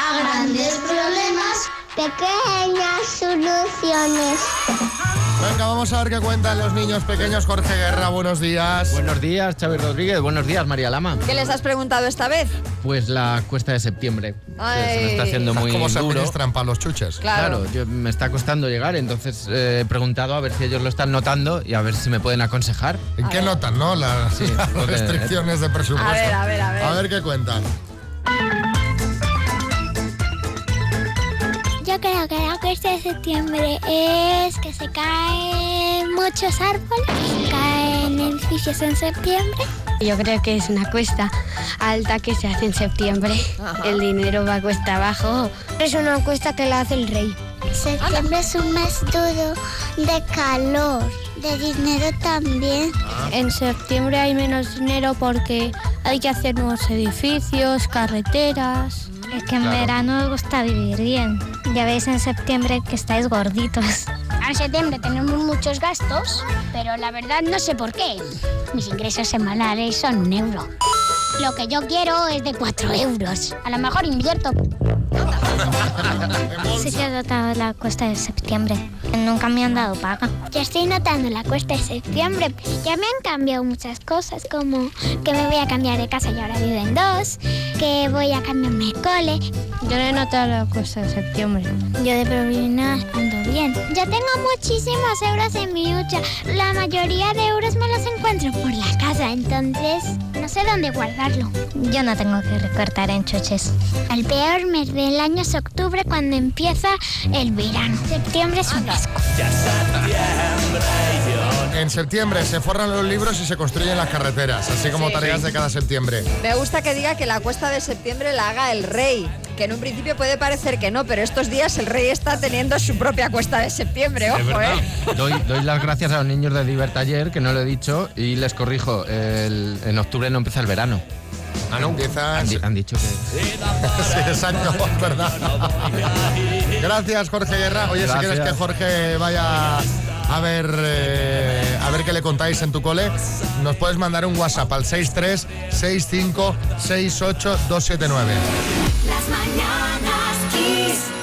A grandes problemas, pequeñas soluciones. Venga, vamos a ver qué cuentan los niños pequeños. Jorge Guerra, buenos días. Buenos días, Xavi Rodríguez. Buenos días, María Lama. ¿Qué les has preguntado esta vez? Pues la cuesta de septiembre. Ay. Se me está haciendo muy ¿Cómo se duro. administran para los chuches? Claro. Me está costando llegar, entonces he preguntado a ver si ellos lo están notando y a ver si me pueden aconsejar. ¿En qué notan, no? Las restricciones de presupuesto. A ver. A ver qué cuentan. Yo creo que la cuesta de septiembre es que se caen muchos árboles, caen edificios en septiembre. Yo creo que es una cuesta alta que se hace en septiembre. Ajá. El dinero va cuesta abajo. Es una cuesta que la hace el rey. Septiembre es un mes duro de calor, de dinero también. En septiembre hay menos dinero porque hay que hacer nuevos edificios, carreteras. Es que en Claro. verano os gusta vivir bien. Ya veis en septiembre que estáis gorditos. En septiembre tenemos muchos gastos, pero la verdad no sé por qué. Mis ingresos semanales son 1 euro. Lo que yo quiero es de 4 euros. A lo mejor invierto. Sí que he notado la cuesta de septiembre. Nunca me han dado paga. Yo estoy notando la cuesta de septiembre. Ya me han cambiado muchas cosas, como que me voy a cambiar de casa y ahora vivo en 2, que voy a cambiarme de cole. Yo no he notado la cuesta de septiembre. Yo de propina ando bien. Yo tengo muchísimos euros en mi hucha. La mayoría de euros me los encuentro por la casa, entonces no sé dónde guardarlo. Yo no tengo que recortar en chuches. El peor mes del año es octubre, cuando empieza el verano. Septiembre es un asco. En septiembre se forran los libros y se construyen las carreteras, así como Sí. tareas de cada septiembre. Me gusta que diga que la cuesta de septiembre la haga el rey, que en un principio puede parecer que no, pero estos días el rey está teniendo su propia cuesta de septiembre, Es ojo, verdad. ¿eh? Doy las gracias a los niños de Divertaller, que no lo he dicho, y les corrijo, en octubre no empieza el verano. Ah, no. Empieza... Han dicho que... Sí, exacto, es verdad. Gracias, Jorge Guerra. Oye, Gracias. si quieres que Jorge vaya a ver qué le contáis en tu cole, nos puedes mandar un WhatsApp al 63 65 68 279. Las mañanas Kiss.